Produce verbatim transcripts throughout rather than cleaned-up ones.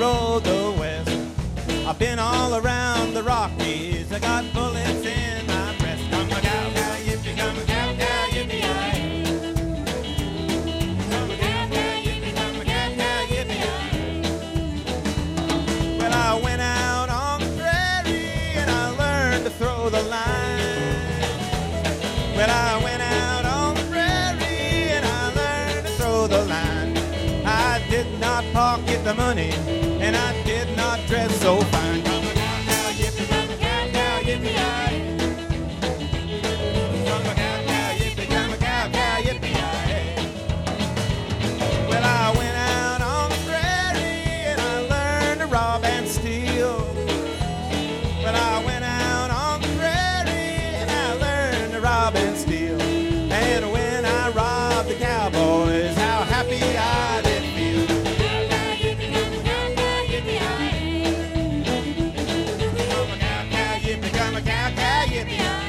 rode the West. I've been all around the Rockies. I got bullets in my breast. Come a cow, cow, yippee, come a cow, cow, yippee-yi. Come a cow, cow, yippee, come a cow, cow, yippee-yi. Well, I went out on the prairie and I learned to throw the line. Well, I went out on the prairie and I learned to throw the line. I did not pocket the money and I did not dress so fine. Come a cow, cow, yippee, come a cow, cow, yippee-yi. Come a cow, cow, yippee, come a cow, cow, yippee-yi. Well, I went out on the prairie and I learned to rob and steal. Well, I went out on the prairie and I learned to rob and steal. And when I robbed the cowboys, how happy I did feel. Come a cow, cow, yippee-yi.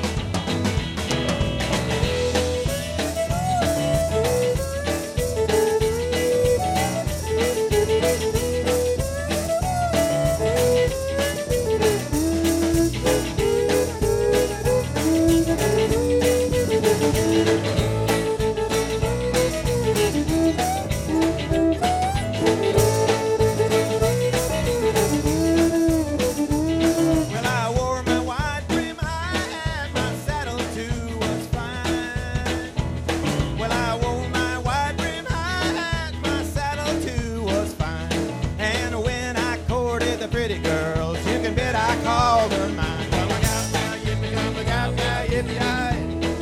Well, I wore my wide brim hat, my saddle too was fine. Well, I wore my wide brim hat, my saddle too was fine. And when I courted the pretty girls, you can bet I called her mine. Come a cow, cow, yippee, come a cow, cow, yippee-yi.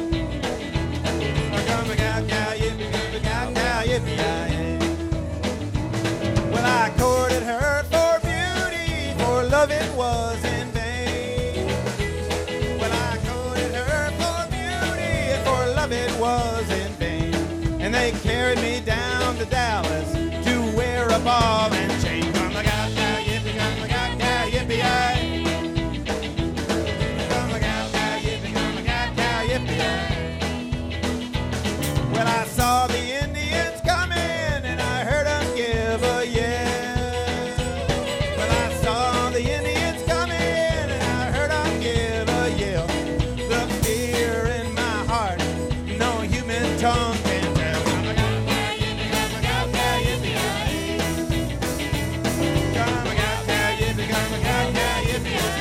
Come a cow, cow, yippee, come a cow, cow, yippee-yi. Well, I courted her for beauty, for love it was in vain. Well, I courted her for beauty, for love it was in vain. And they carried me down to Dallas to wear a ball and chain. Come a cow, cow, yippee, come a cow, cow, yippee-yi. Come a cow, cow, yippee, come a cow, cow, yippee-yi. Well, I saw the Indians coming and I heard them give a yell. Well, I saw the Indians coming and I heard them give a yell. The fear in my heart, no human tongue can tell. Come a cow, cow, yippee, come a cow, cow, yippee-yi. Come a cow, cow, yippee, come a cow, cow, yippee-yi.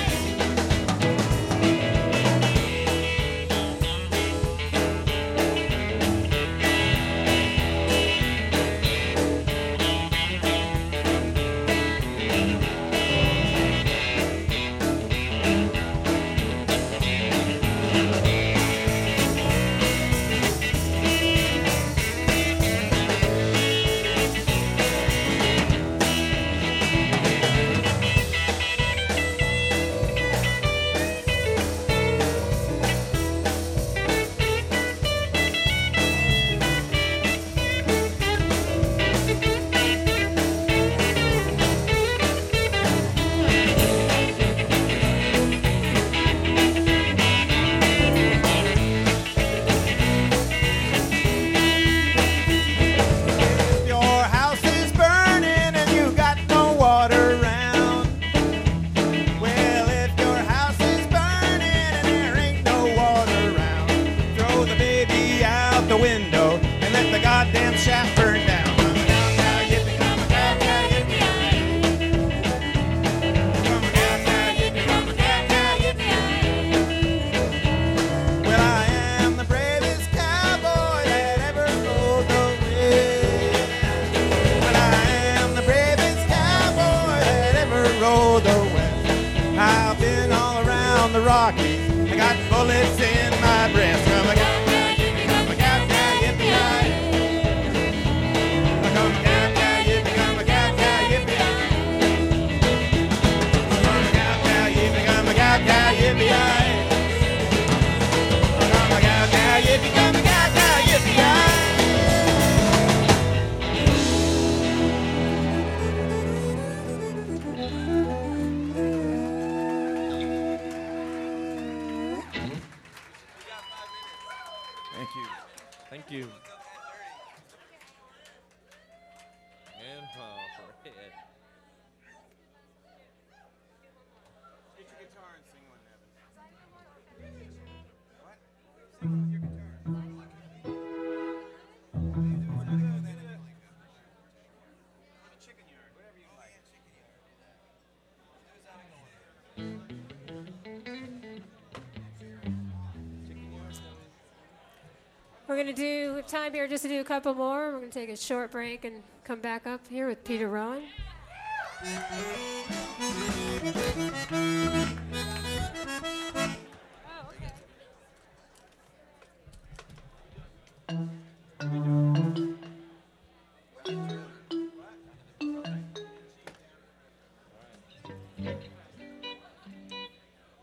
Your house is burning and you got no water around. Well, if your house is burning and there ain't no water around, throw the baby out the window and let the goddamn shaft burn down. Come a cow, cow, yippee, come a cow, cow, yippee-yi. Come a cow, cow, yippee, come a cow, cow, yippee-yi. Well, I am the bravest cowboy that ever rode the West. Well, I am the bravest cowboy that ever rode the West. I've been all around the Rockies. I got bullets in my breast. Come a cow, cow, yippee, come a cow, cow, yippee-yi. Come a cow, cow, yippee, come a cow, cow, yippee-yi. Come a cow, cow, yippee, come a cow, cow, yippee-yi. Come a cow, cow, yippee, come a cow, cow, yippee-yi. Thank you. Thank you. And pause. We're going to do, we have time here just to do a couple more. We're going to take a short break and come back up here with Peter Rowan.